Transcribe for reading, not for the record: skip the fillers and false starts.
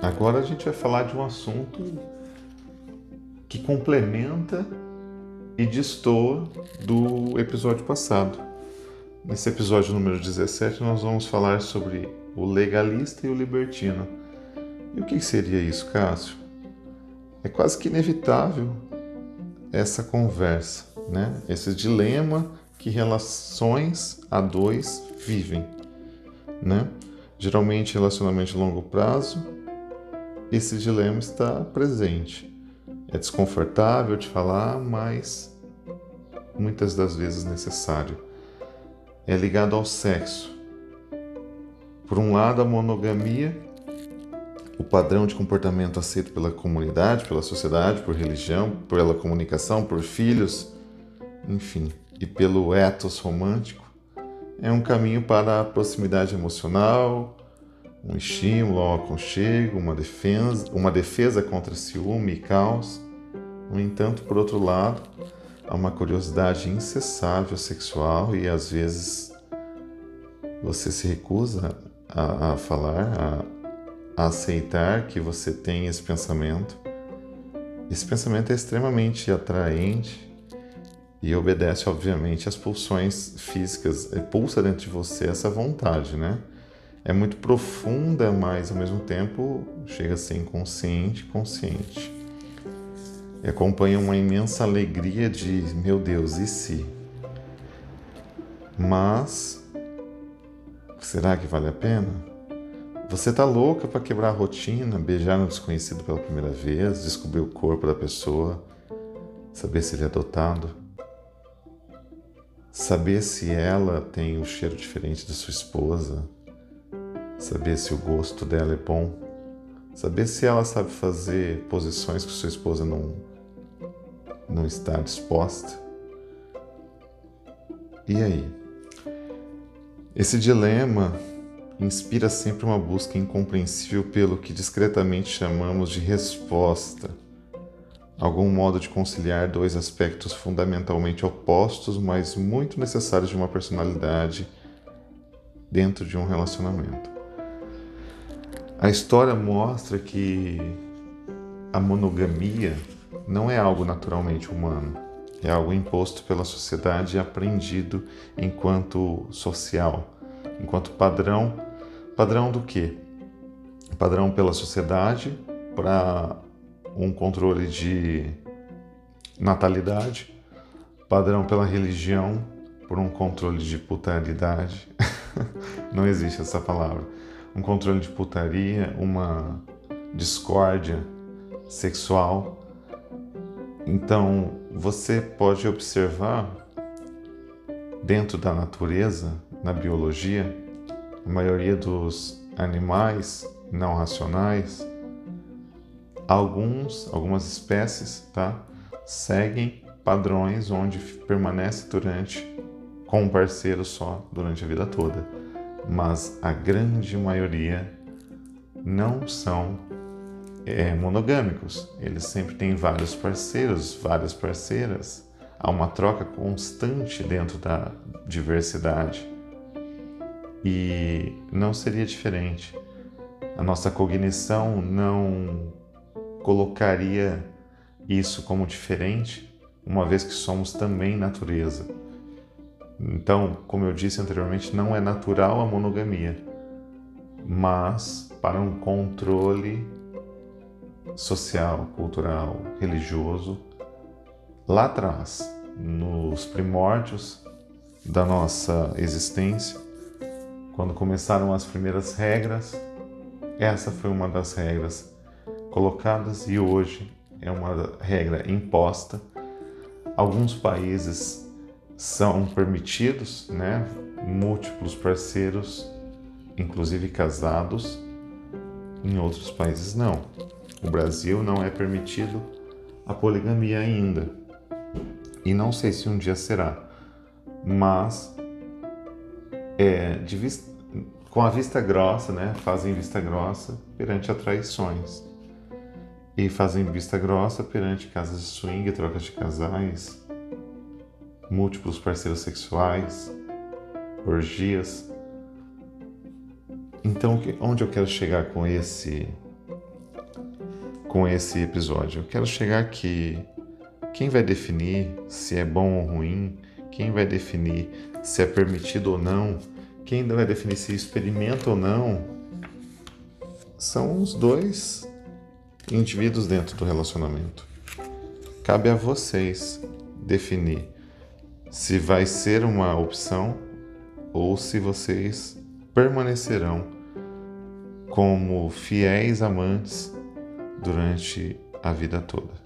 Agora a gente vai falar de um assunto que complementa e destoa do episódio passado. Nesse episódio número 17 nós vamos falar sobre o legalista e o libertino. E o que seria isso, Cássio? É quase que inevitável essa conversa, né? Esse dilema que relações a dois vivem, né? Geralmente relacionamento de longo prazo, esse dilema está presente. É desconfortável de falar, mas muitas das vezes necessário. É ligado ao sexo. Por um lado, a monogamia, o padrão de comportamento aceito pela comunidade, pela sociedade, por religião, pela comunicação, por filhos, enfim, e pelo ethos romântico, é um caminho para a proximidade emocional, um estímulo ao aconchego, uma defesa contra ciúme e caos. No entanto, por outro lado, há uma curiosidade incessável sexual e às vezes você se recusa a falar, a aceitar que você tem esse pensamento. Esse pensamento é extremamente atraente e obedece, obviamente, às pulsões físicas. Pulsa dentro de você essa vontade, né? É muito profunda, mas ao mesmo tempo chega a ser inconsciente, consciente. E acompanha uma imensa alegria de, meu Deus, e se? Mas, será que vale a pena? Você tá louca para quebrar a rotina, beijar no desconhecido pela primeira vez, descobrir o corpo da pessoa, saber se ele é dotado, saber se ela tem o cheiro diferente da sua esposa, saber se o gosto dela é bom, saber se ela sabe fazer posições que sua esposa não está disposta. E aí? Esse dilema inspira sempre uma busca incompreensível pelo que discretamente chamamos de resposta, algum modo de conciliar dois aspectos fundamentalmente opostos, mas muito necessários de uma personalidade dentro de um relacionamento. A história mostra que a monogamia não é algo naturalmente humano, é algo imposto pela sociedade e aprendido enquanto social, enquanto padrão. Padrão do quê? Padrão pela sociedade para um controle de natalidade, padrão pela religião por um controle de putaridade. Não existe essa palavra. Um controle de putaria, uma discórdia sexual. Então, você pode observar dentro da natureza, na biologia, a maioria dos animais não racionais, algumas espécies, seguem padrões onde permanece com um parceiro só durante a vida toda. Mas a grande maioria não são monogâmicos. Eles sempre têm vários parceiros, várias parceiras. Há uma troca constante dentro da diversidade. E não seria diferente. A nossa cognição não colocaria isso como diferente, uma vez que somos também natureza. Então, como eu disse anteriormente, não é natural a monogamia, mas para um controle social, cultural, religioso, lá atrás, nos primórdios da nossa existência, quando começaram as primeiras regras, essa foi uma das regras colocadas e hoje é uma regra imposta. Alguns países são permitidos, múltiplos parceiros, inclusive casados, em outros países não. O Brasil não é permitido a poligamia ainda, e não sei se um dia será, mas com a vista grossa, fazem vista grossa perante a traições, e fazem vista grossa perante casas de swing, trocas de casais, múltiplos parceiros sexuais, orgias. Então, onde eu quero chegar com esse com esse episódio. Eu quero chegar aqui. Quem vai definir se é bom ou ruim? Quem vai definir se é permitido ou não? Quem vai definir se experimenta ou não? São os dois indivíduos dentro do relacionamento. Cabe a vocês definir se vai ser uma opção ou se vocês permanecerão como fiéis amantes durante a vida toda.